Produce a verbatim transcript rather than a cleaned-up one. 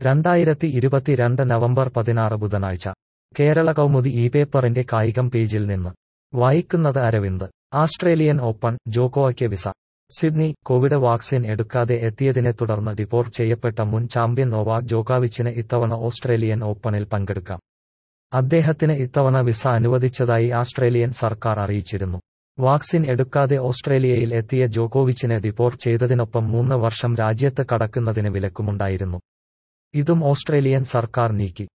രണ്ടായിരത്തി ഇരുപത്തിരണ്ട് നവംബർ പതിനാറ് ബുധനാഴ്ച കേരള കൗമുദി ഈ പേപ്പറിന്റെ കായികം പേജിൽ നിന്ന് വായിക്കുന്നത് അരവിന്ദ്. ആസ്ട്രേലിയൻ ഓപ്പൺ, ജോക്കോയ്ക്ക് വിസ. സിഡ്നി. കോവിഡ് വാക്സിൻ എടുക്കാതെ എത്തിയതിനെ തുടർന്ന് ഡിപ്പോർട്ട് ചെയ്യപ്പെട്ട മുൻ ചാമ്പ്യൻ നോവാക് ജോക്കോവിച്ചിന് ഇത്തവണ ഓസ്ട്രേലിയൻ ഓപ്പണിൽ പങ്കെടുക്കാം. അദ്ദേഹത്തിന് ഇത്തവണ വിസ അനുവദിച്ചതായി ആസ്ട്രേലിയൻ സർക്കാർ അറിയിച്ചിരുന്നു. വാക്സിൻ എടുക്കാതെ ഓസ്ട്രേലിയയിൽ എത്തിയ ജോക്കോവിച്ചിനെ ഡിപ്പോർട്ട് ചെയ്തതിനൊപ്പം മൂന്ന് വർഷം രാജ്യത്ത് കടക്കുന്നതിന് വിലക്കുമുണ്ടായിരുന്നു. ഇതും ഓസ്ട്രേലിയൻ സർക്കാർ നീക്കി.